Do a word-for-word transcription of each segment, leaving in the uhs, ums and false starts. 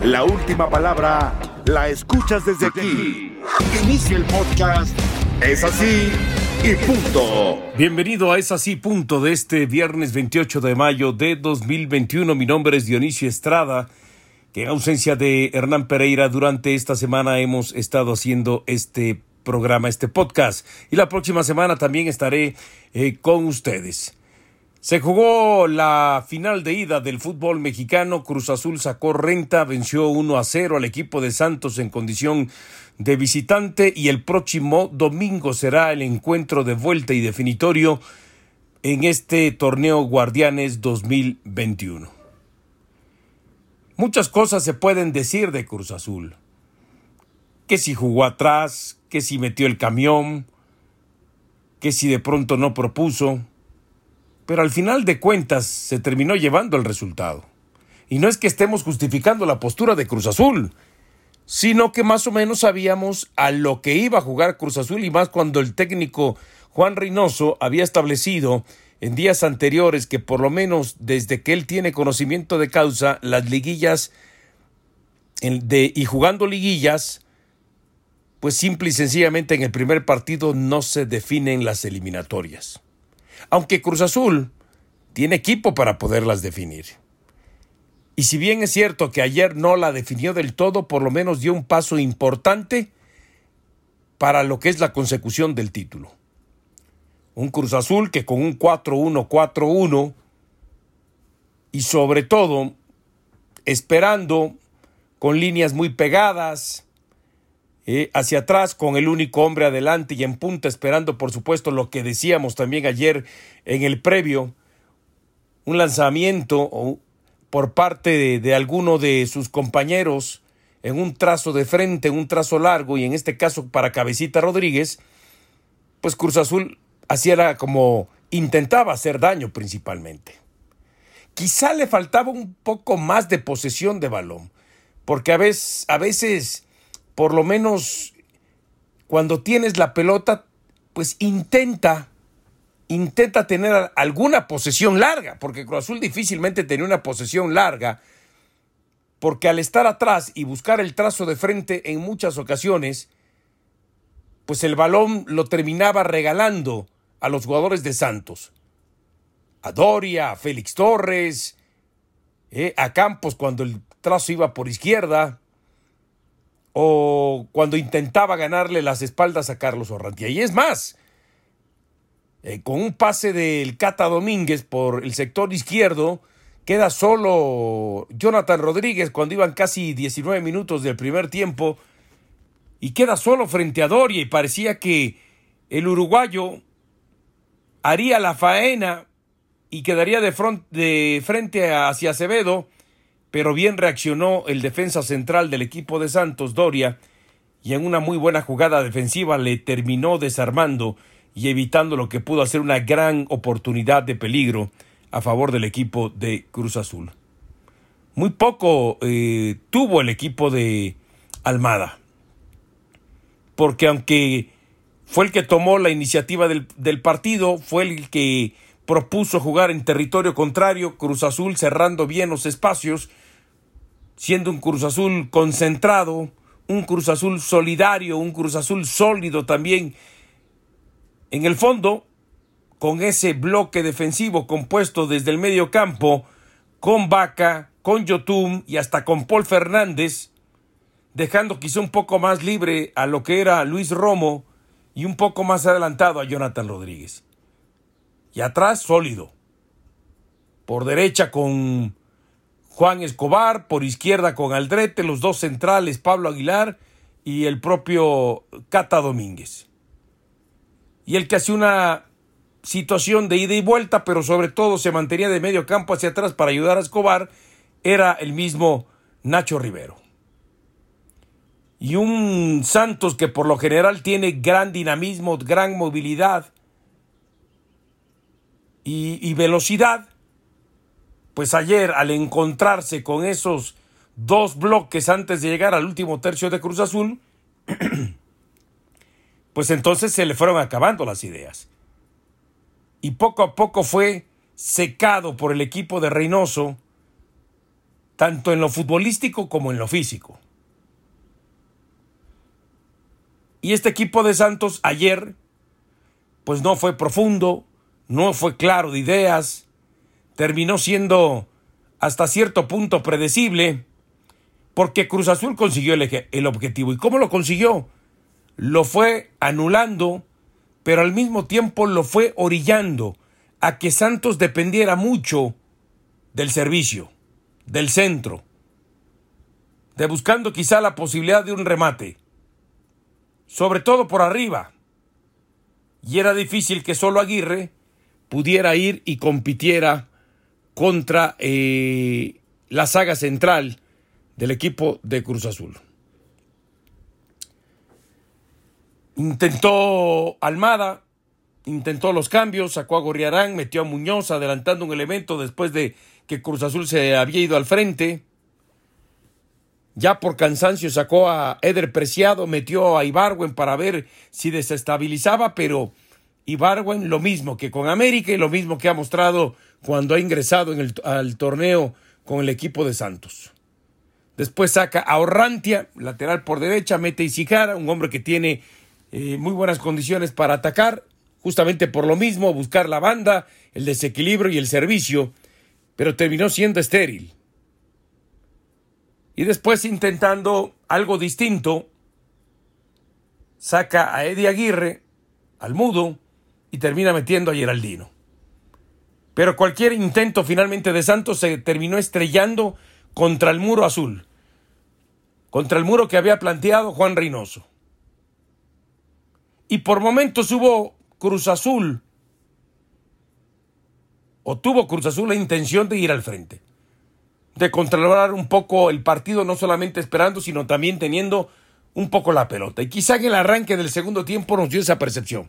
La última palabra la escuchas desde aquí. Inicia el podcast Es Así y Punto. Bienvenido a Es Así Punto de este viernes veintiocho de mayo de dos mil veintiuno. Mi nombre es Dionisio Estrada, que en ausencia de Hernán Pereira durante esta semana hemos estado haciendo este programa, este podcast. Y la próxima semana también estaré eh, con ustedes. Se jugó la final de ida del fútbol mexicano. Cruz Azul sacó renta, venció uno a cero al equipo de Santos en condición de visitante, y el próximo domingo será el encuentro de vuelta y definitorio en este torneo Guardianes dos mil veintiuno. Muchas cosas se pueden decir de Cruz Azul. Que si jugó atrás, que si metió el camión, que si de pronto no propuso. Pero al final de cuentas se terminó llevando el resultado. Y no es que estemos justificando la postura de Cruz Azul, sino que más o menos sabíamos a lo que iba a jugar Cruz Azul, y más cuando el técnico Juan Reynoso había establecido en días anteriores que por lo menos desde que él tiene conocimiento de causa, las liguillas de, y jugando liguillas, pues simple y sencillamente en el primer partido no se definen las eliminatorias. Aunque Cruz Azul tiene equipo para poderlas definir. Y si bien es cierto que ayer no la definió del todo, por lo menos dio un paso importante para lo que es la consecución del título. Un Cruz Azul que con un cuatro uno cuatro uno y sobre todo esperando con líneas muy pegadas, Eh, hacia atrás, con el único hombre adelante y en punta, esperando por supuesto lo que decíamos también ayer en el previo, un lanzamiento por parte de, de alguno de sus compañeros en un trazo de frente, en un trazo largo, y en este caso para Cabecita Rodríguez. Pues Cruz Azul hacía como intentaba hacer daño principalmente. Quizá le faltaba un poco más de posesión de balón, porque a veces, a veces por lo menos cuando tienes la pelota, pues intenta, intenta tener alguna posesión larga, porque Cruz Azul difícilmente tenía una posesión larga, porque al estar atrás y buscar el trazo de frente en muchas ocasiones, pues el balón lo terminaba regalando a los jugadores de Santos, a Doria, a Félix Torres, eh, a Campos cuando el trazo iba por izquierda, o cuando intentaba ganarle las espaldas a Carlos Orrantia. Y es más, eh, con un pase del Cata Domínguez por el sector izquierdo, queda solo Jonathan Rodríguez cuando iban casi diecinueve minutos del primer tiempo, y queda solo frente a Doria, y parecía que el uruguayo haría la faena y quedaría de, front, de frente hacia Acevedo, pero bien reaccionó el defensa central del equipo de Santos, Doria, y en una muy buena jugada defensiva le terminó desarmando y evitando lo que pudo hacer una gran oportunidad de peligro a favor del equipo de Cruz Azul. Muy poco eh, tuvo el equipo de Almada, porque aunque fue el que tomó la iniciativa del, del partido, fue el que propuso jugar en territorio contrario, Cruz Azul cerrando bien los espacios, siendo un Cruz Azul concentrado, un Cruz Azul solidario, un Cruz Azul sólido también en el fondo, con ese bloque defensivo compuesto desde el medio campo, con Vaca, con Yotun y hasta con Paul Fernández, dejando quizá un poco más libre a lo que era Luis Romo y un poco más adelantado a Jonathan Rodríguez. Y atrás sólido, por derecha con Juan Escobar, por izquierda con Aldrete, los dos centrales, Pablo Aguilar y el propio Cata Domínguez. Y el que hacía una situación de ida y vuelta, pero sobre todo se mantenía de medio campo hacia atrás para ayudar a Escobar, era el mismo Nacho Rivero. Y un Santos que por lo general tiene gran dinamismo, gran movilidad y, y velocidad, pues ayer al encontrarse con esos dos bloques antes de llegar al último tercio de Cruz Azul, pues entonces se le fueron acabando las ideas. Y poco a poco fue secado por el equipo de Reynoso tanto en lo futbolístico como en lo físico. Y este equipo de Santos ayer, pues no fue profundo, no fue claro de ideas, terminó siendo hasta cierto punto predecible, porque Cruz Azul consiguió el, el objetivo. ¿Y cómo lo consiguió? Lo fue anulando, pero al mismo tiempo lo fue orillando a que Santos dependiera mucho del servicio, del centro, de buscando quizá la posibilidad de un remate, sobre todo por arriba. Y era difícil que solo Aguirre pudiera ir y compitiera contra eh, la saga central del equipo de Cruz Azul. Intentó Almada, intentó los cambios, sacó a Gorriarán, metió a Muñoz adelantando un elemento después de que Cruz Azul se había ido al frente. Ya por cansancio sacó a Eder Preciado, metió a Ibargüen para ver si desestabilizaba, pero Ibargüen lo mismo que con América y lo mismo que ha mostrado cuando ha ingresado en el, al torneo con el equipo de Santos. Después saca a Orrantia, lateral por derecha, mete a Isijara, un hombre que tiene eh, muy buenas condiciones para atacar, justamente por lo mismo, buscar la banda, el desequilibrio y el servicio, pero terminó siendo estéril. Y después, intentando algo distinto, saca a Eddie Aguirre, al Mudo, y termina metiendo a Geraldino. Pero cualquier intento finalmente de Santos se terminó estrellando contra el muro azul, contra el muro que había planteado Juan Reynoso. Y por momentos hubo Cruz Azul, o tuvo Cruz Azul la intención de ir al frente, de controlar un poco el partido, no solamente esperando, sino también teniendo un poco la pelota. Y quizá en el arranque del segundo tiempo nos dio esa percepción.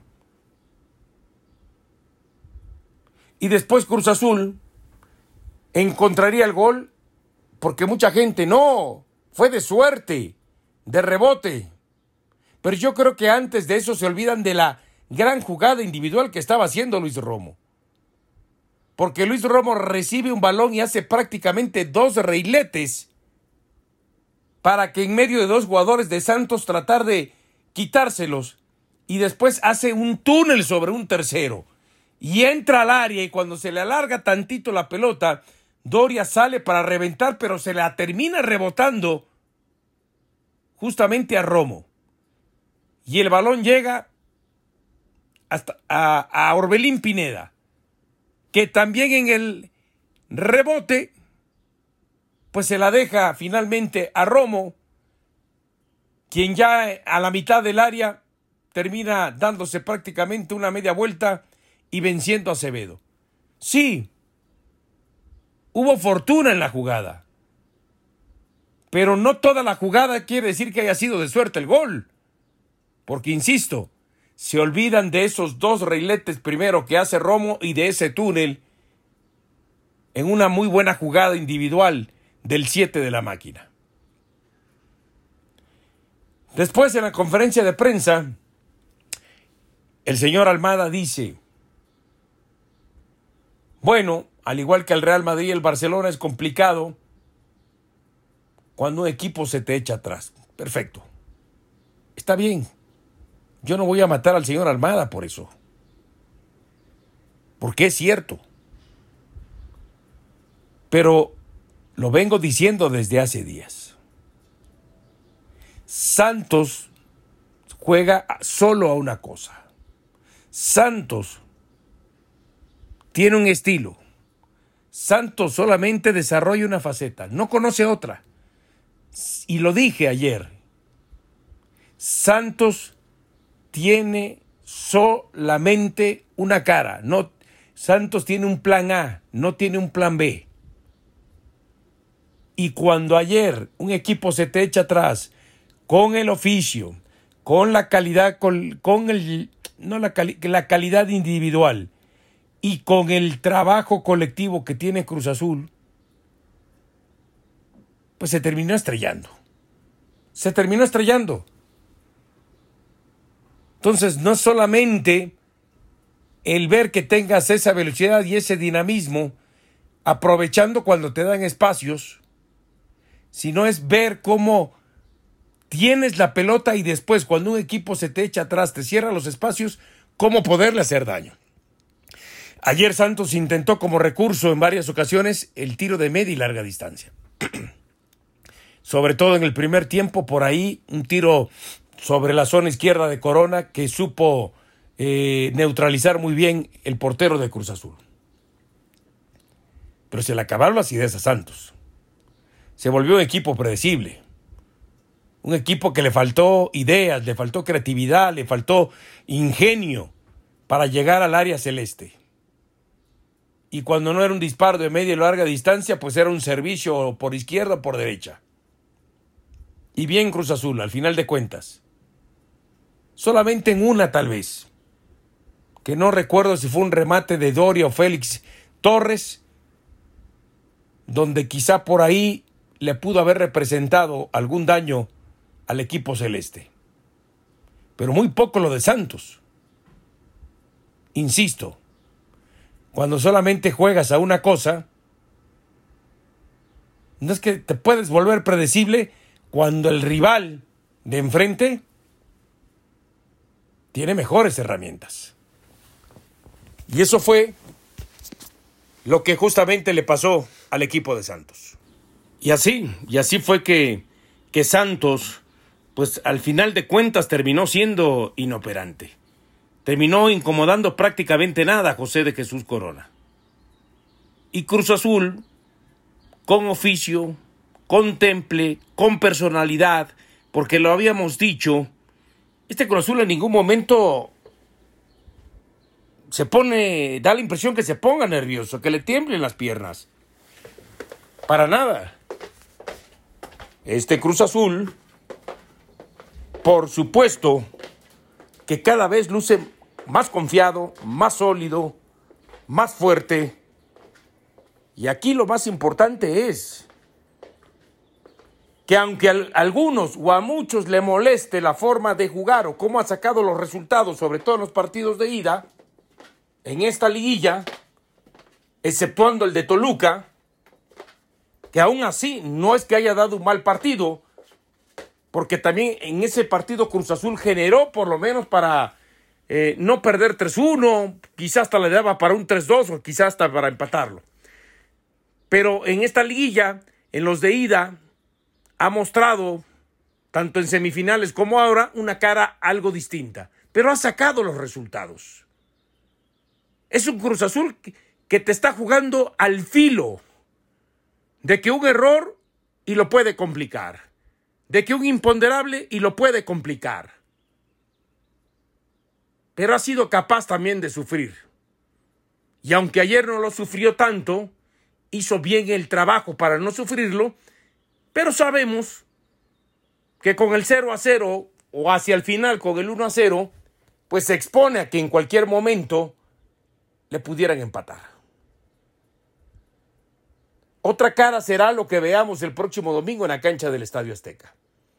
Y después Cruz Azul encontraría el gol, porque mucha gente, no, fue de suerte, de rebote. Pero yo creo que antes de eso se olvidan de la gran jugada individual que estaba haciendo Luis Romo. Porque Luis Romo recibe un balón y hace prácticamente dos reiletes para que en medio de dos jugadores de Santos tratar de quitárselos, y después hace un túnel sobre un tercero y entra al área, y cuando se le alarga tantito la pelota, Doria sale para reventar, pero se la termina rebotando justamente a Romo, y el balón llega hasta a, a Orbelín Pineda, que también en el rebote pues se la deja finalmente a Romo, quien ya a la mitad del área termina dándose prácticamente una media vuelta y venciendo a Acevedo. Sí, hubo fortuna en la jugada, pero no toda la jugada quiere decir que haya sido de suerte el gol, porque insisto, se olvidan de esos dos reiletes primero que hace Romo y de ese túnel en una muy buena jugada individual del siete de la máquina. Después, en la conferencia de prensa, el señor Almada dice: bueno, al igual que el Real Madrid y el Barcelona, es complicado cuando un equipo se te echa atrás. Perfecto. Está bien. Yo no voy a matar al señor Almada por eso, porque es cierto. Pero lo vengo diciendo desde hace días. Santos juega solo a una cosa. Santos tiene un estilo. Santos solamente desarrolla una faceta, no conoce otra. Y lo dije ayer. Santos tiene solamente una cara. No, Santos tiene un plan A, no tiene un plan B. Y cuando ayer un equipo se te echa atrás con el oficio, con la calidad, con, con el, no la, cali, la calidad individual y con el trabajo colectivo que tiene Cruz Azul, pues se terminó estrellando. Se terminó estrellando. Entonces, no solamente el ver que tengas esa velocidad y ese dinamismo, aprovechando cuando te dan espacios, sino es ver cómo tienes la pelota y después, cuando un equipo se te echa atrás, te cierra los espacios, cómo poderle hacer daño. Ayer Santos intentó como recurso en varias ocasiones el tiro de media y larga distancia. Sobre todo en el primer tiempo, por ahí, un tiro sobre la zona izquierda de Corona que supo eh, neutralizar muy bien el portero de Cruz Azul. Pero se le acabaron las ideas a Santos. Se volvió un equipo predecible. Un equipo que le faltó ideas, le faltó creatividad, le faltó ingenio para llegar al área celeste. Y cuando no era un disparo de media y larga distancia, pues era un servicio por izquierda o por derecha. Y bien Cruz Azul, al final de cuentas. Solamente en una tal vez, que no recuerdo si fue un remate de Doria o Félix Torres, donde quizá por ahí le pudo haber representado algún daño al equipo celeste. Pero muy poco lo de Santos. Insisto, cuando solamente juegas a una cosa, no es que te puedes volver predecible cuando el rival de enfrente tiene mejores herramientas. Y eso fue lo que justamente le pasó al equipo de Santos. Y así, y así fue que, que Santos, pues al final de cuentas terminó siendo inoperante. Terminó incomodando prácticamente nada a José de Jesús Corona. Y Cruz Azul, con oficio, con temple, con personalidad, porque lo habíamos dicho, este Cruz Azul en ningún momento se pone, da la impresión que se ponga nervioso, que le tiemblen las piernas. Para nada. Este Cruz Azul, por supuesto, que cada vez luce más confiado, más sólido, más fuerte. Y aquí lo más importante es que aunque a algunos o a muchos le moleste la forma de jugar o cómo ha sacado los resultados, sobre todo en los partidos de ida, en esta liguilla, exceptuando el de Toluca, que aún así no es que haya dado un mal partido, porque también en ese partido Cruz Azul generó por lo menos para eh, no perder tres uno, quizás hasta le daba para un tres dos o quizás hasta para empatarlo. Pero en esta liguilla, en los de ida, ha mostrado, tanto en semifinales como ahora, una cara algo distinta. Pero ha sacado los resultados. Es un Cruz Azul que te está jugando al filo de que un error y lo puede complicar. De que un imponderable y lo puede complicar. Pero ha sido capaz también de sufrir. Y aunque ayer no lo sufrió tanto, hizo bien el trabajo para no sufrirlo, pero sabemos que con el cero a cero o hacia el final con el uno a cero, pues se expone a que en cualquier momento le pudieran empatar. Otra cara será lo que veamos el próximo domingo en la cancha del Estadio Azteca.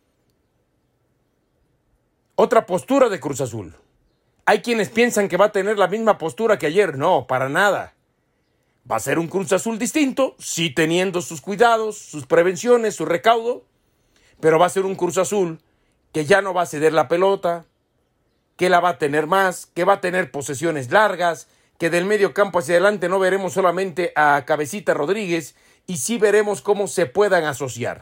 Otra postura de Cruz Azul. Hay quienes piensan que va a tener la misma postura que ayer. No, para nada. Va a ser un Cruz Azul distinto, sí teniendo sus cuidados, sus prevenciones, su recaudo, pero va a ser un Cruz Azul que ya no va a ceder la pelota, que la va a tener más, que va a tener posesiones largas, que del medio campo hacia adelante no veremos solamente a Cabecita Rodríguez y sí veremos cómo se puedan asociar.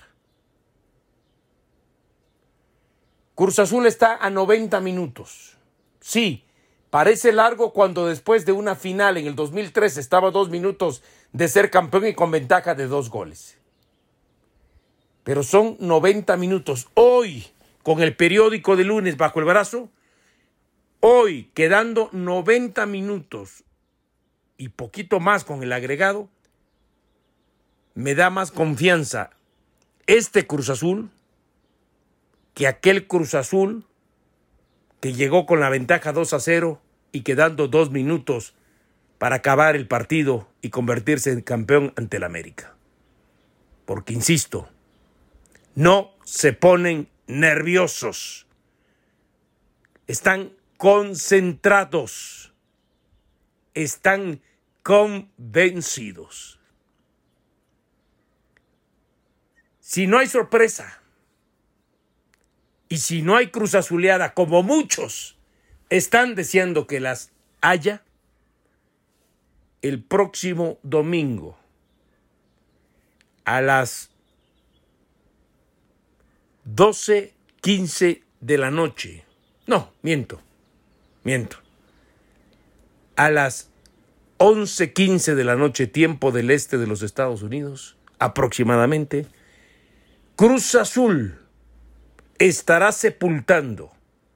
Cruz Azul está a noventa minutos. Sí, parece largo cuando después de una final en el dos mil tres estaba a dos minutos de ser campeón y con ventaja de dos goles. Pero son noventa minutos. Hoy, con el periódico de lunes bajo el brazo, hoy quedando noventa minutos y poquito más con el agregado, me da más confianza este Cruz Azul que aquel Cruz Azul que llegó con la ventaja dos a cero y quedando dos minutos para acabar el partido y convertirse en campeón ante el América. Porque, insisto, no se ponen nerviosos. Están concentrados. Están convencidos. si no hay sorpresa y si no hay cruz azuleada, como muchos están deseando que las haya, el próximo domingo a las doce quince de la noche, no, miento, miento, a las once quince de la noche, tiempo del este de los Estados Unidos, aproximadamente, Cruz Azul estará sepultando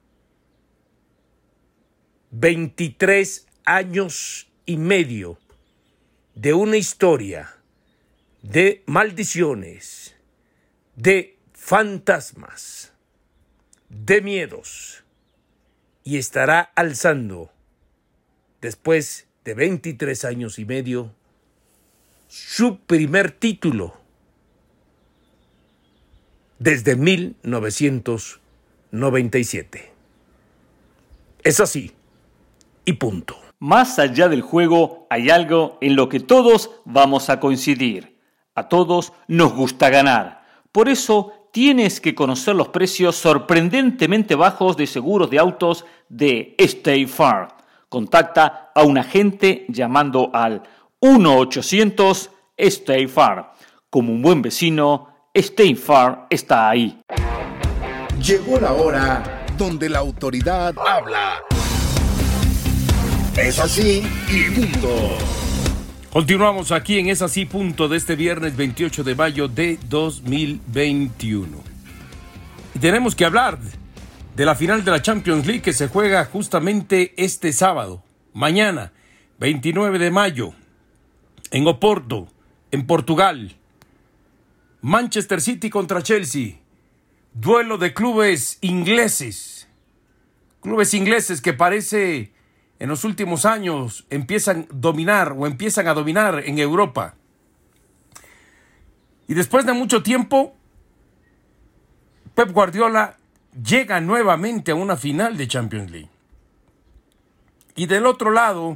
veintitrés años y medio de una historia de maldiciones, de fantasmas, de miedos, y estará alzando, después de veintitrés años y medio, su primer título desde mil novecientos noventa y siete. Es así, y punto. Más allá del juego, hay algo en lo que todos vamos a coincidir. A todos nos gusta ganar. Por eso tienes que conocer los precios sorprendentemente bajos de seguros de autos de State Farm. Contacta a un agente llamando al uno ochocientos State Farm. Como un buen vecino, State Farm está ahí. Llegó la hora donde la autoridad habla. Es así y punto. Continuamos aquí en Es Así Punto de este viernes veintiocho de mayo de dos mil veintiuno. Y tenemos que hablar de la final de la Champions League que se juega justamente este sábado, mañana, veintinueve de mayo, en Oporto, en Portugal. Manchester City contra Chelsea. Duelo de clubes ingleses. Clubes ingleses que parece en los últimos años empiezan a dominar o empiezan a dominar en Europa. Y después de mucho tiempo, Pep Guardiola llega nuevamente a una final de Champions League. Y del otro lado,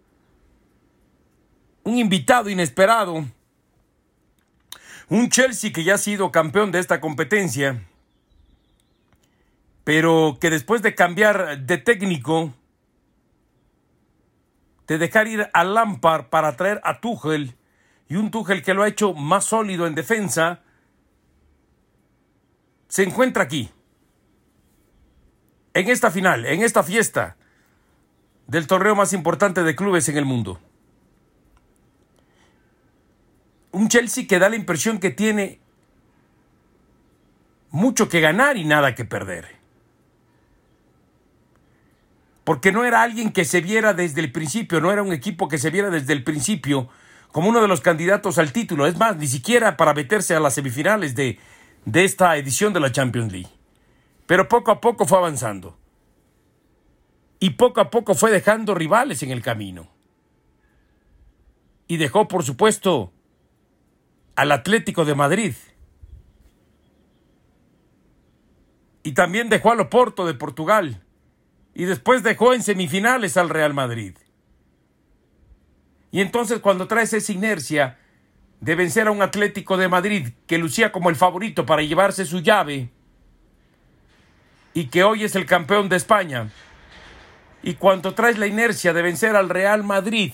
un invitado inesperado, un Chelsea que ya ha sido campeón de esta competencia, pero que después de cambiar de técnico, de dejar ir a Lampard para traer a Tuchel, y un Tuchel que lo ha hecho más sólido en defensa, se encuentra aquí, en esta final, en esta fiesta del torneo más importante de clubes en el mundo. Un Chelsea que da la impresión que tiene mucho que ganar y nada que perder. Porque no era alguien que se viera desde el principio, no era un equipo que se viera desde el principio como uno de los candidatos al título. Es más, ni siquiera para meterse a las semifinales de, de esta edición de la Champions League. Pero poco a poco fue avanzando. Y poco a poco fue dejando rivales en el camino. Y dejó, por supuesto, al Atlético de Madrid. Y también dejó al Oporto de Portugal. Y después dejó en semifinales al Real Madrid. Y entonces cuando traes esa inercia de vencer a un Atlético de Madrid que lucía como el favorito para llevarse su llave y que hoy es el campeón de España, y cuando traes la inercia de vencer al Real Madrid,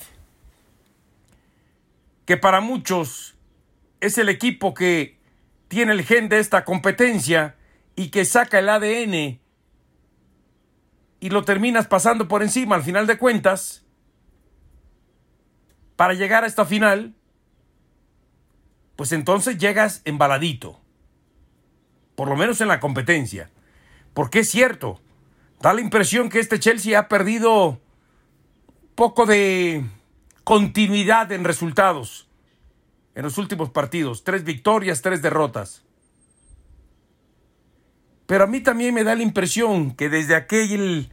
que para muchos es el equipo que tiene el gen de esta competencia y que saca el A D N y lo terminas pasando por encima al final de cuentas, para llegar a esta final, pues entonces llegas embaladito, por lo menos en la competencia. Porque es cierto, da la impresión que este Chelsea ha perdido un poco de continuidad en resultados en los últimos partidos. Tres victorias, tres derrotas. Pero a mí también me da la impresión que desde aquel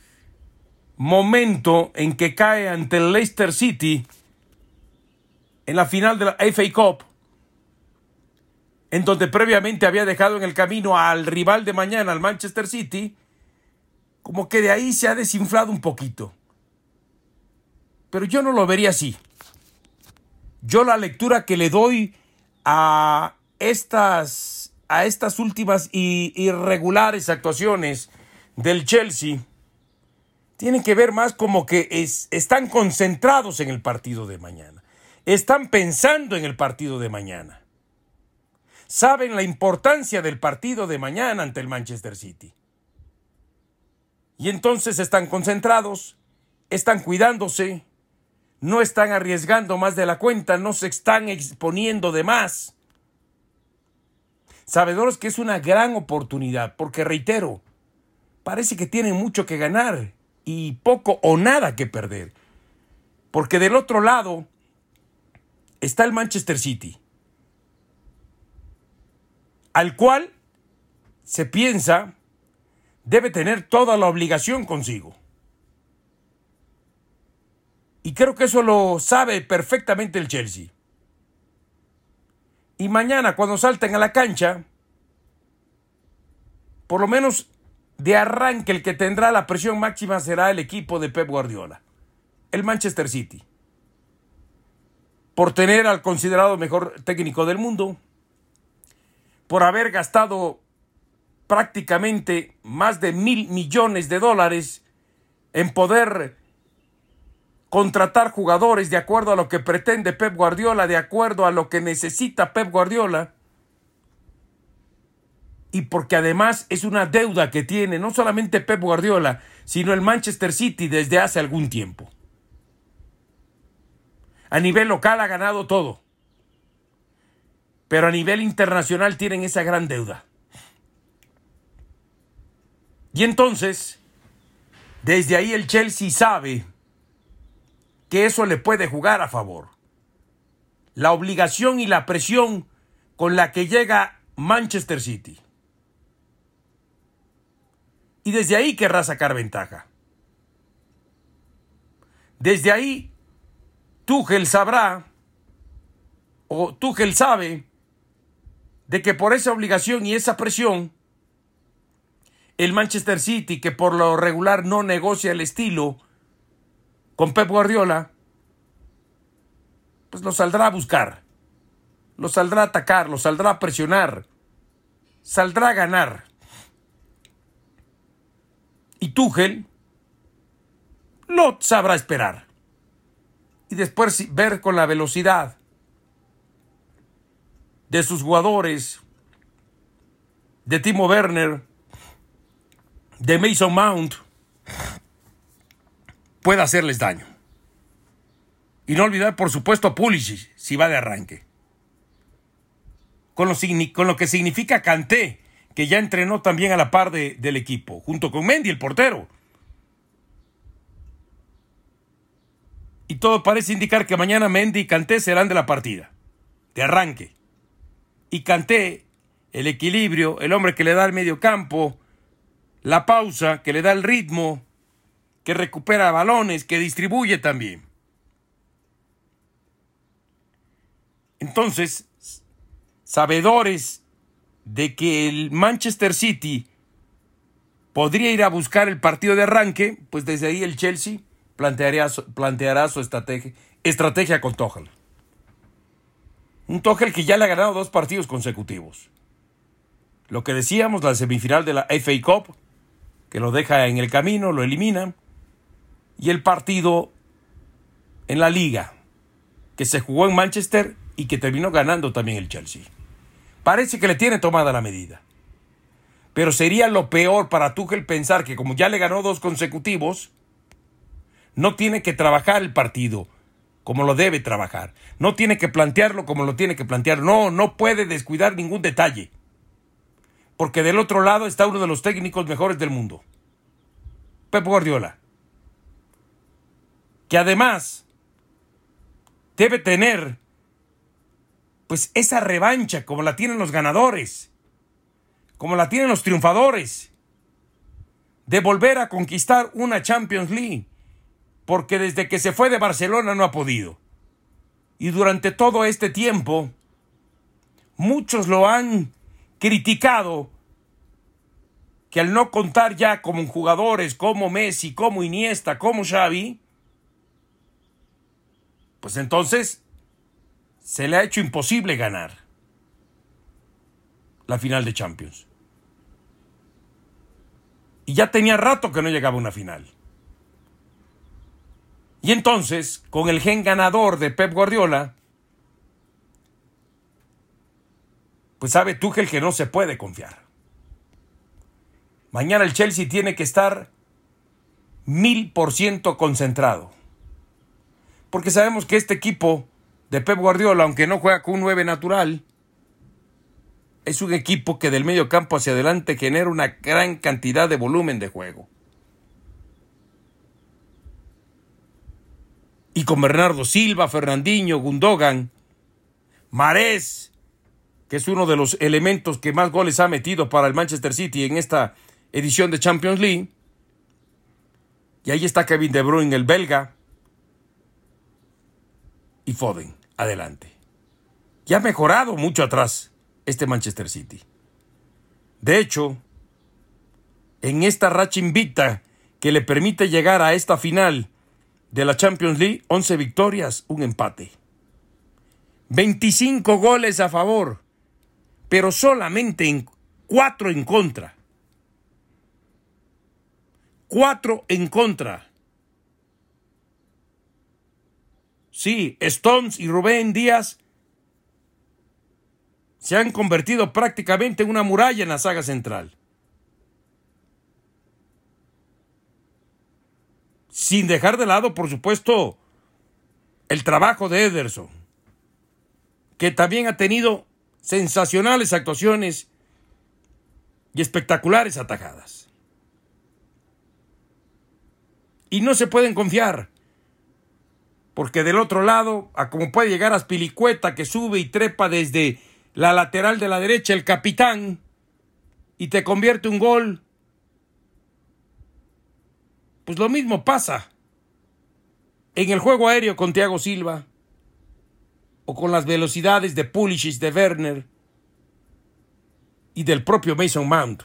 momento en que cae ante el Leicester City en la final de la F A Cup, en donde previamente había dejado en el camino al rival de mañana, al Manchester City, como que de ahí se ha desinflado un poquito. Pero yo no lo vería así. Yo la lectura que le doy a estas, a estas últimas y irregulares actuaciones del Chelsea tienen que ver más como que es, están concentrados en el partido de mañana. Están pensando en el partido de mañana. Saben la importancia del partido de mañana ante el Manchester City. Y entonces están concentrados, están cuidándose, no están arriesgando más de la cuenta, no se están exponiendo de más. Sabedores que es una gran oportunidad, porque reitero, parece que tienen mucho que ganar y poco o nada que perder. Porque del otro lado está el Manchester City, al cual se piensa debe tener toda la obligación consigo. Y creo que eso lo sabe perfectamente el Chelsea. Y mañana, cuando salten a la cancha, por lo menos de arranque el que tendrá la presión máxima será el equipo de Pep Guardiola, el Manchester City. Por tener al considerado mejor técnico del mundo, por haber gastado prácticamente más de mil millones de dólares en poder contratar jugadores de acuerdo a lo que pretende Pep Guardiola, de acuerdo a lo que necesita Pep Guardiola, y porque además es una deuda que tiene no solamente Pep Guardiola, sino el Manchester City desde hace algún tiempo. A nivel local ha ganado todo, pero a nivel internacional tienen esa gran deuda. Y entonces, desde ahí el Chelsea sabe que eso le puede jugar a favor. La obligación y la presión con la que llega Manchester City. Y desde ahí querrá sacar ventaja. Desde ahí, Tuchel sabrá, o Tuchel sabe, de que por esa obligación y esa presión, el Manchester City, que por lo regular no negocia el estilo con Pep Guardiola, pues lo saldrá a buscar, lo saldrá a atacar, lo saldrá a presionar, saldrá a ganar. Y Tuchel lo sabrá esperar. Y después ver con la velocidad de sus jugadores, de Timo Werner, de Mason Mount, puede hacerles daño. Y no olvidar, por supuesto, a Pulisic, si va de arranque. Con lo, con lo que significa Kanté, que ya entrenó también a la par de, del equipo, junto con Mendy, el portero. Y todo parece indicar que mañana Mendy y Kanté serán de la partida, de arranque. Y Kanté, el equilibrio, el hombre que le da el medio campo, la pausa, que le da el ritmo, que recupera balones, que distribuye también. Entonces, sabedores de que el Manchester City podría ir a buscar el partido de arranque, pues desde ahí el Chelsea planteará, planteará su estrategia, estrategia con Tuchel. Un Tuchel que ya le ha ganado dos partidos consecutivos. Lo que decíamos, la semifinal de la F A Cup, que lo deja en el camino, lo elimina, y el partido en la Liga, que se jugó en Manchester y que terminó ganando también el Chelsea. Parece que le tiene tomada la medida. Pero sería lo peor para Tuchel pensar que como ya le ganó dos consecutivos, no tiene que trabajar el partido como lo debe trabajar. No tiene que plantearlo como lo tiene que plantear. No, no puede descuidar ningún detalle. Porque del otro lado está uno de los técnicos mejores del mundo, Pep Guardiola, que además debe tener pues esa revancha como la tienen los ganadores, como la tienen los triunfadores, de volver a conquistar una Champions League, porque desde que se fue de Barcelona no ha podido. Y durante todo este tiempo, muchos lo han criticado, que al no contar ya como jugadores como Messi, como Iniesta, como Xavi, pues entonces se le ha hecho imposible ganar. la final de Champions. Y ya tenía rato que no llegaba a una final. Y entonces, con el gen ganador de Pep Guardiola, pues sabe Tuchel que no se puede confiar. Mañana el Chelsea tiene que estar mil por ciento concentrado. Porque sabemos que este equipo de Pep Guardiola, aunque no juega con un nueve natural, es un equipo que del medio campo hacia adelante genera una gran cantidad de volumen de juego. Y con Bernardo Silva, Fernandinho, Gundogan, Mahrez, que es uno de los elementos que más goles ha metido para el Manchester City en esta edición de Champions League. Y ahí está Kevin De Bruyne, el belga, y Foden, adelante. Y ha mejorado mucho atrás este Manchester City. De hecho, en esta racha invicta que le permite llegar a esta final de la Champions League, once victorias, un empate. veinticinco goles a favor, pero solamente en cuatro en contra. cuatro en contra. Sí, Stones y Rubén Díaz se han convertido prácticamente en una muralla en la saga central. Sin dejar de lado, por supuesto, el trabajo de Ederson, que también ha tenido sensacionales actuaciones y espectaculares atajadas. Y no se pueden confiar, porque del otro lado, a como puede llegar Azpilicueta, que sube y trepa desde la lateral de la derecha, el capitán, y te convierte un gol, pues lo mismo pasa en el juego aéreo con Thiago Silva, o con las velocidades de Pulisic, de Werner y del propio Mason Mount.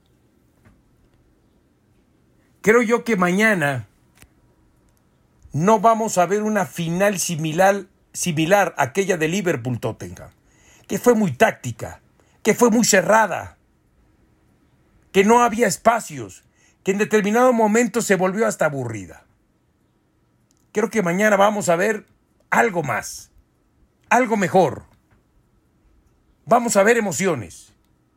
Creo yo que mañana no vamos a ver una final similar, similar a aquella de Liverpool-Tottenham, que fue muy táctica, que fue muy cerrada, que no había espacios, que en determinado momento se volvió hasta aburrida. Creo que mañana vamos a ver algo más, algo mejor. Vamos a ver emociones.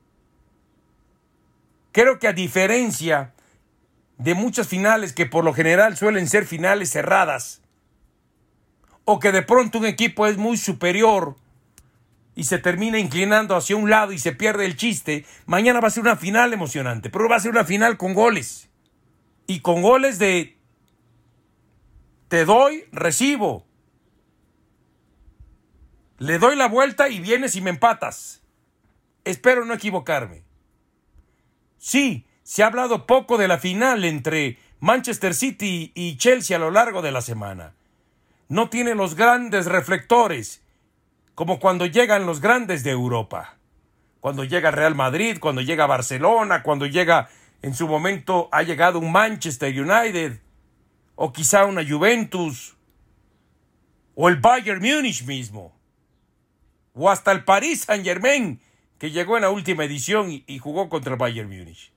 Creo que a diferencia de muchas finales que por lo general suelen ser finales cerradas, o que de pronto un equipo es muy superior y se termina inclinando hacia un lado y se pierde el chiste, mañana va a ser una final emocionante, pero va a ser una final con goles. Y con goles de te doy, recibo. Le doy la vuelta y vienes y me empatas. Espero no equivocarme. Sí, se ha hablado poco de la final entre Manchester City y Chelsea a lo largo de la semana. No tiene los grandes reflectores como cuando llegan los grandes de Europa. Cuando llega Real Madrid, cuando llega Barcelona, cuando llega, en su momento ha llegado un Manchester United, o quizá una Juventus, o el Bayern Múnich mismo, o hasta el Paris Saint-Germain, que llegó en la última edición y, y jugó contra el Bayern Múnich.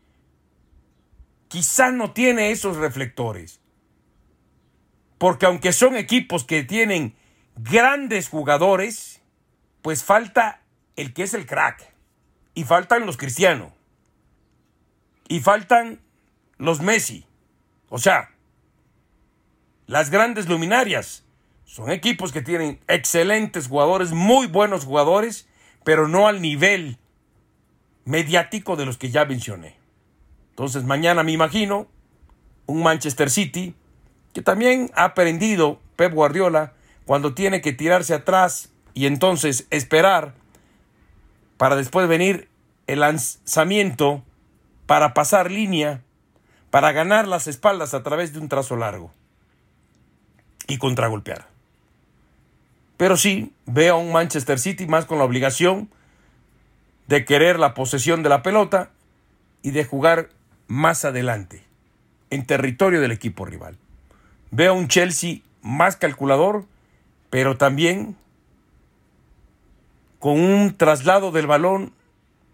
Quizá no tiene esos reflectores, porque aunque son equipos que tienen grandes jugadores, pues falta el que es el crack, y faltan los Cristiano, y faltan los Messi. O sea, las grandes luminarias son equipos que tienen excelentes jugadores, muy buenos jugadores, pero no al nivel mediático de los que ya mencioné. Entonces mañana me imagino un Manchester City que también ha aprendido Pep Guardiola cuando tiene que tirarse atrás y entonces esperar para después venir el lanzamiento para pasar línea, para ganar las espaldas a través de un trazo largo y contragolpear. Pero sí, veo a un Manchester City más con la obligación de querer la posesión de la pelota y de jugar más adelante, en territorio del equipo rival. Veo a un Chelsea más calculador, pero también con un traslado del balón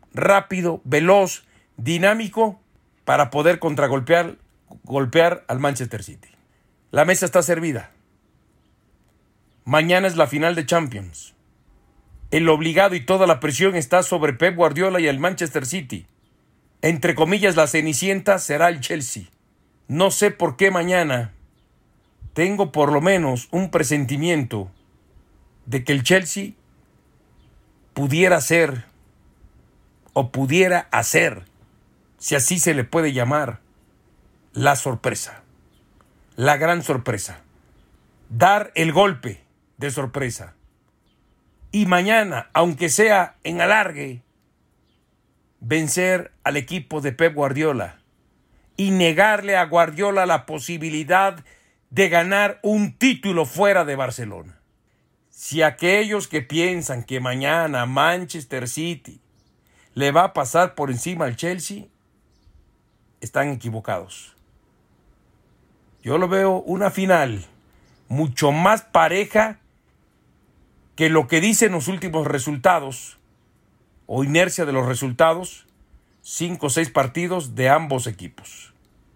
rápido, veloz, dinámico para poder contragolpear golpear al Manchester City. La mesa está servida. Mañana es la final de Champions. El obligado y toda la presión está sobre Pep Guardiola y el Manchester City. Entre comillas, la cenicienta será el Chelsea. No sé por qué mañana tengo por lo menos un presentimiento de que el Chelsea pudiera ser o pudiera hacer, si así se le puede llamar, la sorpresa, la gran sorpresa, dar el golpe de sorpresa. Y mañana, aunque sea en alargue, vencer al equipo de Pep Guardiola y negarle a Guardiola la posibilidad de ganar un título fuera de Barcelona. Si aquellos que piensan que mañana Manchester City le va a pasar por encima al Chelsea, están equivocados. Yo lo veo una final mucho más pareja que lo que dicen los últimos resultados o inercia de los resultados, cinco o seis partidos de ambos equipos.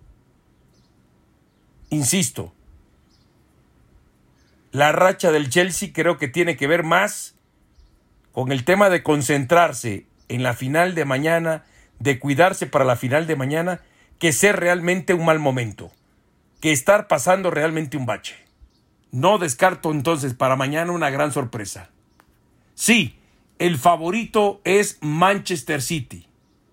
Insisto, la racha del Chelsea creo que tiene que ver más con el tema de concentrarse en la final de mañana, de cuidarse para la final de mañana, que ser realmente un mal momento, que estar pasando realmente un bache. No descarto entonces para mañana una gran sorpresa. Sí, el favorito es Manchester City,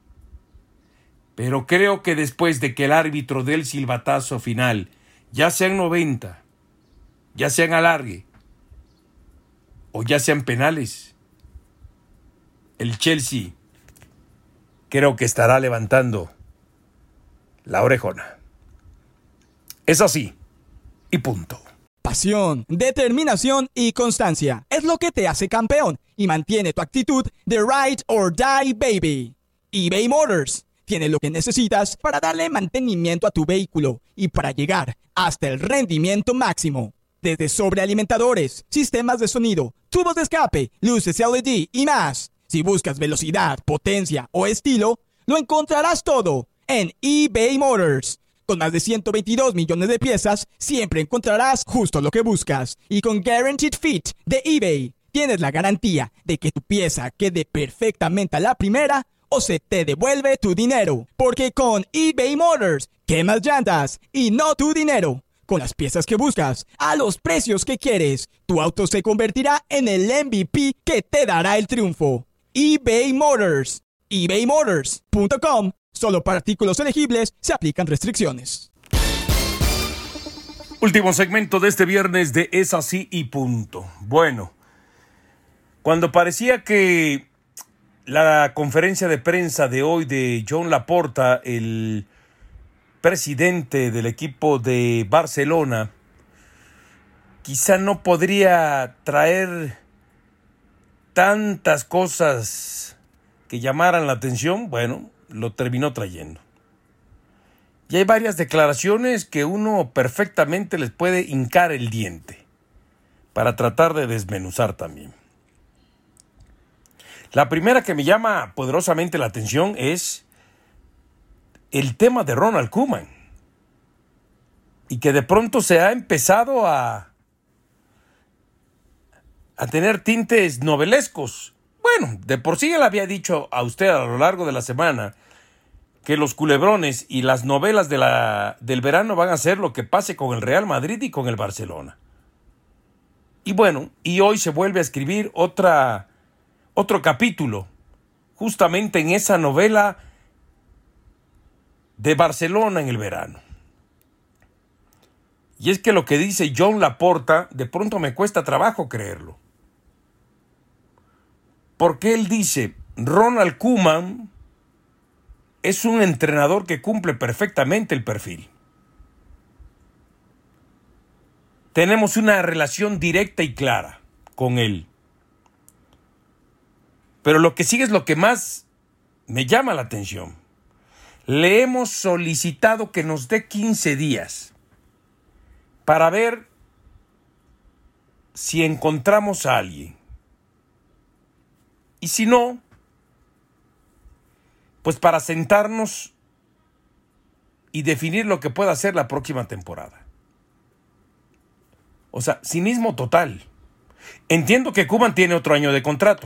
pero creo que después de que el árbitro dé el silbatazo final, ya sean noventa, ya sean alargue o ya sean penales, el Chelsea creo que estará levantando la orejona. Es así y punto. Pasión, determinación y constancia es lo que te hace campeón y mantiene tu actitud de ride or die, baby. eBay Motors tiene lo que necesitas para darle mantenimiento a tu vehículo y para llegar hasta el rendimiento máximo. Desde sobrealimentadores, sistemas de sonido, tubos de escape, luces L E D y más. Si buscas velocidad, potencia o estilo, lo encontrarás todo en eBay Motors. Con más de ciento veintidós millones de piezas, siempre encontrarás justo lo que buscas. Y con Guaranteed Fit de eBay, tienes la garantía de que tu pieza quede perfectamente a la primera o se te devuelve tu dinero. Porque con eBay Motors, quemas llantas y no tu dinero. Con las piezas que buscas, a los precios que quieres, tu auto se convertirá en el M V P que te dará el triunfo. eBay Motors. ebay motors punto com. Solo para artículos elegibles se aplican restricciones. Último segmento de este viernes de Es Así y Punto. Bueno, cuando parecía que la conferencia de prensa de hoy de Joan Laporta, el presidente del equipo de Barcelona, quizá no podría traer tantas cosas que llamaran la atención, bueno, lo terminó trayendo. Y hay varias declaraciones que uno perfectamente les puede hincar el diente para tratar de desmenuzar también. La primera que me llama poderosamente la atención es el tema de Ronald Koeman, y que de pronto se ha empezado a, a tener tintes novelescos. Bueno, de por sí él había dicho a usted a lo largo de la semana que los culebrones y las novelas de la, del verano van a ser lo que pase con el Real Madrid y con el Barcelona. Y bueno, y hoy se vuelve a escribir otra, otro capítulo, justamente en esa novela de Barcelona en el verano. Y es que lo que dice Joan Laporta, de pronto me cuesta trabajo creerlo. Porque él dice, Ronald Koeman es un entrenador que cumple perfectamente el perfil. Tenemos una relación directa y clara con él. Pero lo que sigue es lo que más me llama la atención. Le hemos solicitado que nos dé quince días para ver si encontramos a alguien. Y si no, pues para sentarnos y definir lo que pueda ser la próxima temporada. O sea, cinismo total. Entiendo que Koeman tiene otro año de contrato.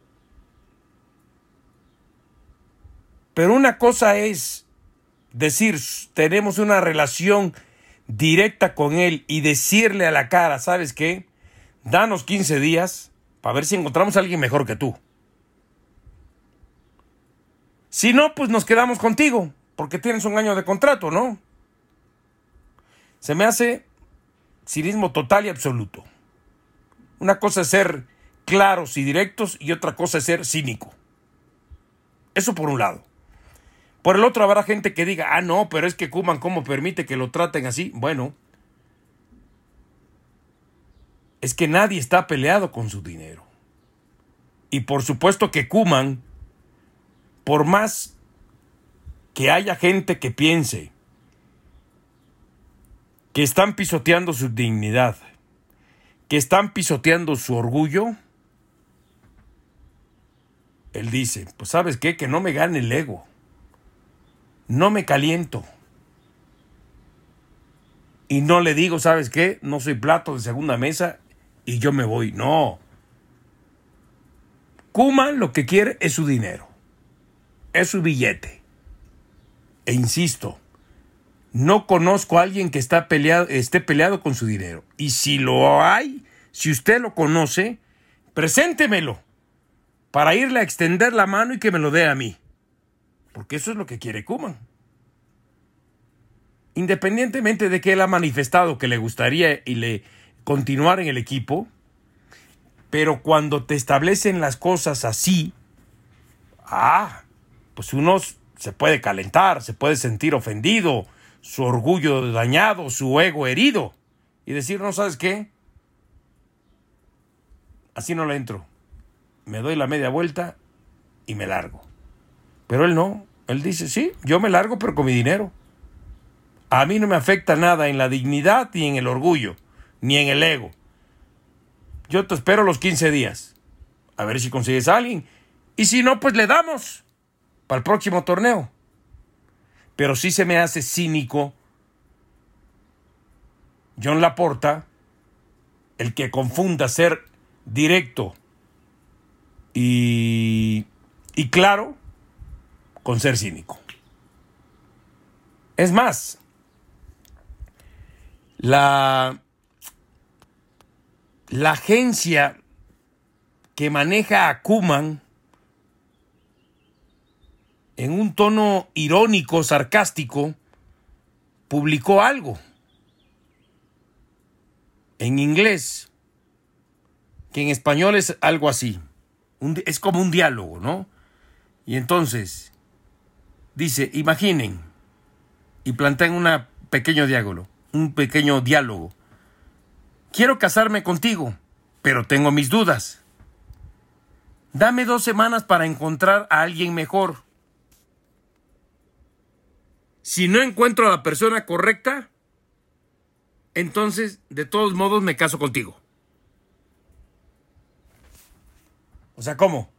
Pero una cosa es decir, tenemos una relación directa con él y decirle a la cara, ¿sabes qué? Danos quince días para ver si encontramos a alguien mejor que tú. Si no, pues nos quedamos contigo, porque tienes un año de contrato, ¿no? Se me hace cinismo total y absoluto. Una cosa es ser claros y directos y otra cosa es ser cínico. Eso por un lado. Por el otro habrá gente que diga, ah, no, pero es que Koeman, ¿cómo permite que lo traten así? Bueno, es que nadie está peleado con su dinero. Y por supuesto que Koeman, por más que haya gente que piense que están pisoteando su dignidad, que están pisoteando su orgullo, él dice, pues ¿sabes qué? Que no me gane el ego. No me caliento. Y no le digo, ¿sabes qué? No soy plato de segunda mesa y yo me voy. No. Koeman lo que quiere es su dinero. Es su billete. E insisto, no conozco a alguien que está peleado, esté peleado con su dinero. Y si lo hay, si usted lo conoce, preséntemelo para irle a extender la mano y que me lo dé a mí. Porque eso es lo que quiere Koeman. Independientemente de que él ha manifestado que le gustaría y le continuar en el equipo, pero cuando te establecen las cosas así, ah, pues uno se puede calentar, se puede sentir ofendido, su orgullo dañado, su ego herido, y decir, no, ¿sabes qué? Así no le entro. Me doy la media vuelta y me largo. Pero él no, él dice, sí, yo me largo, pero con mi dinero. A mí no me afecta nada en la dignidad, ni en el orgullo, ni en el ego. Yo te espero los quince días, a ver si consigues a alguien. Y si no, pues le damos para el próximo torneo. Pero sí se me hace cínico John Laporta, el que confunda ser directo y, y claro con ser cínico. Es más, la, la agencia que maneja a Koeman, en un tono irónico, sarcástico, publicó algo en inglés, que en español es algo así, un, es como un diálogo, ¿no? Y entonces dice, imaginen, y plantean un pequeño diálogo, un pequeño diálogo. Quiero casarme contigo, pero tengo mis dudas. Dame dos semanas para encontrar a alguien mejor. Si no encuentro a la persona correcta, entonces, de todos modos, me caso contigo. O sea, ¿cómo?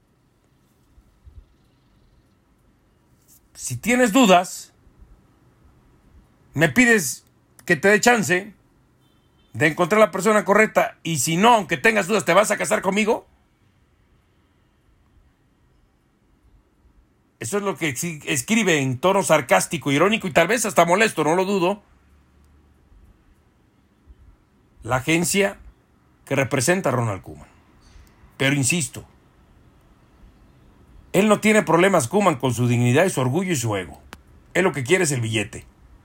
Si tienes dudas, me pides que te dé chance de encontrar a la persona correcta, y si no, aunque tengas dudas, ¿te vas a casar conmigo? Eso es lo que escribe en tono sarcástico, irónico y tal vez hasta molesto, no lo dudo, la agencia que representa a Ronald Koeman. Pero insisto, él no tiene problemas, Koeman, con su dignidad y su orgullo y su ego. Él lo que quiere es el billete.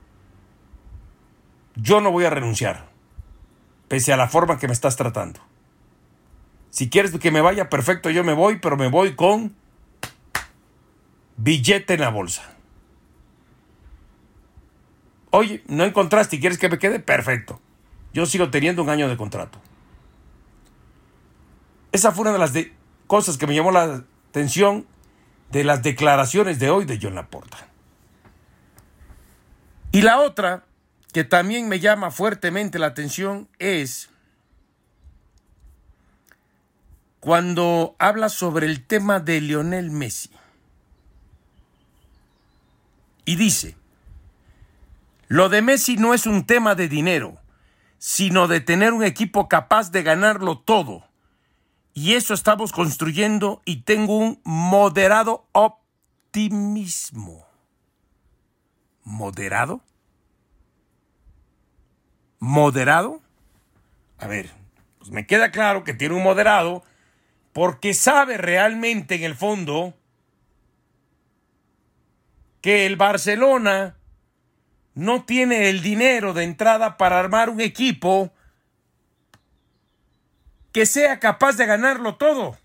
Yo no voy a renunciar, pese a la forma que me estás tratando. Si quieres que me vaya, perfecto, yo me voy, pero me voy con billete en la bolsa. Oye, ¿no encontraste y quieres que me quede? Perfecto. Yo sigo teniendo un año de contrato. Esa fue una de las de cosas que me llamó la atención de las declaraciones de hoy de John Laporta. Y la otra, que también me llama fuertemente la atención, es cuando habla sobre el tema de Lionel Messi. Y dice, lo de Messi no es un tema de dinero, sino de tener un equipo capaz de ganarlo todo. Y eso estamos construyendo y tengo un moderado optimismo. ¿Moderado? ¿Moderado? A ver, pues me queda claro que tiene un moderado porque sabe realmente en el fondo que el Barcelona no tiene el dinero de entrada para armar un equipo que sea capaz de ganarlo todo.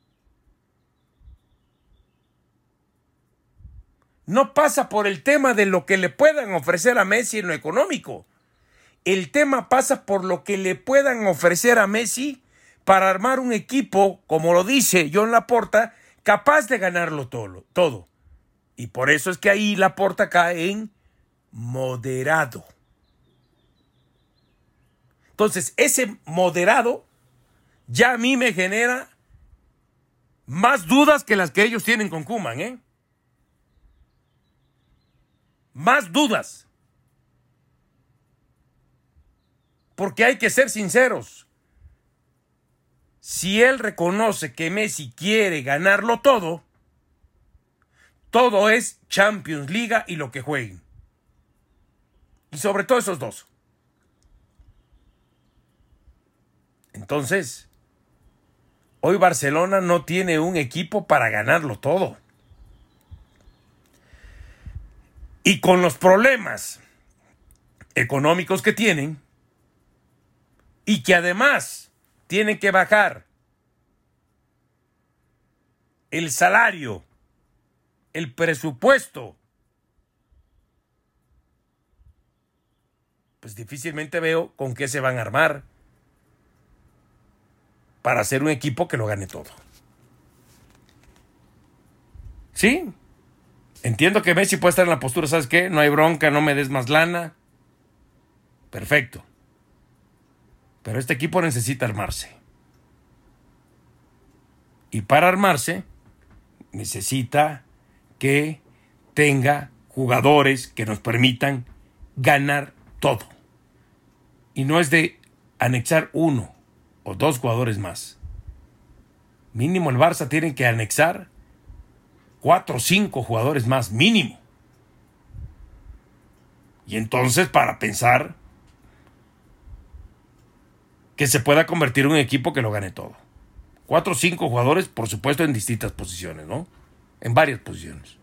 No pasa por el tema de lo que le puedan ofrecer a Messi en lo económico. El tema pasa por lo que le puedan ofrecer a Messi para armar un equipo, como lo dice John Laporta, capaz de ganarlo todo. todo. Y por eso es que ahí Laporta cae en moderado. Entonces, ese moderado ya a mí me genera más dudas que las que ellos tienen con Koeman, ¿eh? Más dudas. Porque hay que ser sinceros. Si él reconoce que Messi quiere ganarlo todo, todo es Champions League y lo que jueguen. Y sobre todo esos dos. Entonces, hoy Barcelona no tiene un equipo para ganarlo todo. Y con los problemas económicos que tienen, y que además tienen que bajar el salario, el presupuesto, pues difícilmente veo con qué se van a armar para hacer un equipo que lo gane todo. ¿Sí? Entiendo que Messi puede estar en la postura, ¿sabes qué? No hay bronca, no me des más lana. Perfecto. Pero este equipo necesita armarse. Y para armarse, necesita que tenga jugadores que nos permitan ganar todo. Y no es de anexar uno o dos jugadores más. Mínimo el Barça tiene que anexar cuatro o cinco jugadores más, mínimo. Y entonces para pensar que se pueda convertir en un equipo que lo gane todo. Cuatro o cinco jugadores, por supuesto, en distintas posiciones, ¿no? En varias posiciones.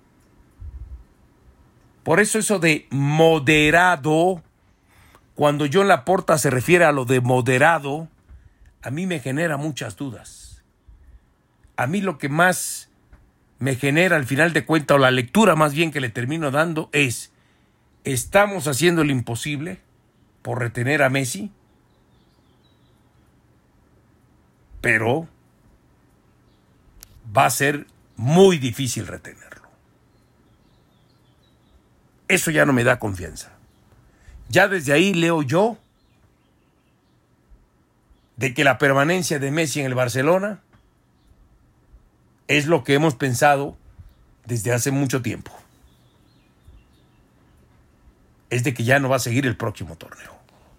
Por eso eso de moderado, cuando John Laporta se refiere a lo de moderado, a mí me genera muchas dudas. A mí lo que más me genera al final de cuentas, o la lectura más bien que le termino dando, es: ¿estamos haciendo lo imposible por retener a Messi? Pero va a ser muy difícil retenerlo. Eso ya no me da confianza. Ya desde ahí leo yo de que la permanencia de Messi en el Barcelona es lo que hemos pensado desde hace mucho tiempo. Es de que ya no va a seguir el próximo torneo.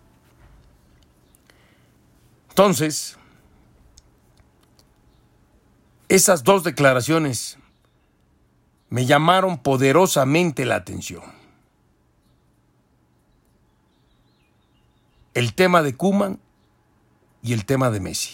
Entonces, esas dos declaraciones me llamaron poderosamente la atención. El tema de Koeman y el tema de Messi.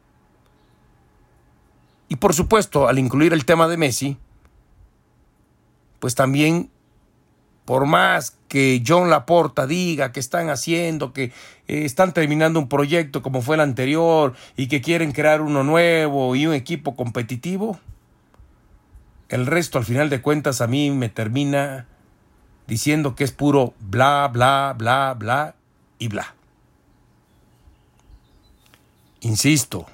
Y por supuesto, al incluir el tema de Messi, pues también, por más que John Laporta diga que están haciendo, que eh, están terminando un proyecto como fue el anterior y que quieren crear uno nuevo y un equipo competitivo, el resto al final de cuentas a mí me termina diciendo que es puro bla, bla, bla, bla y bla. Insisto,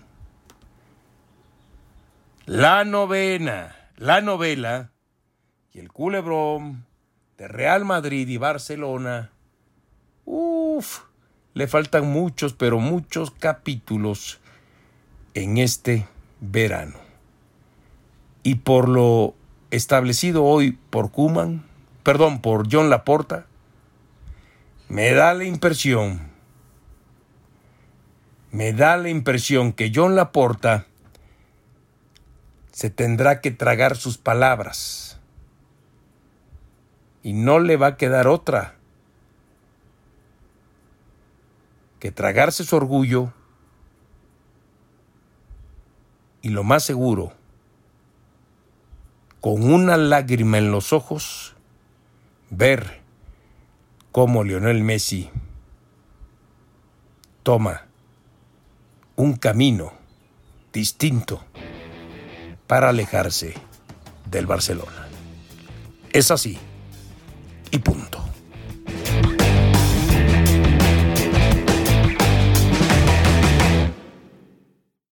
la novena, la novela y el culebrón de Real Madrid y Barcelona, uff, le faltan muchos, pero muchos capítulos en este verano. Y por lo establecido hoy por Koeman, perdón, por John Laporta, me da la impresión, me da la impresión que John Laporta se tendrá que tragar sus palabras y no le va a quedar otra que tragarse su orgullo y, lo más seguro, con una lágrima en los ojos, ver cómo Lionel Messi toma un camino distinto para alejarse del Barcelona. Es así y punto.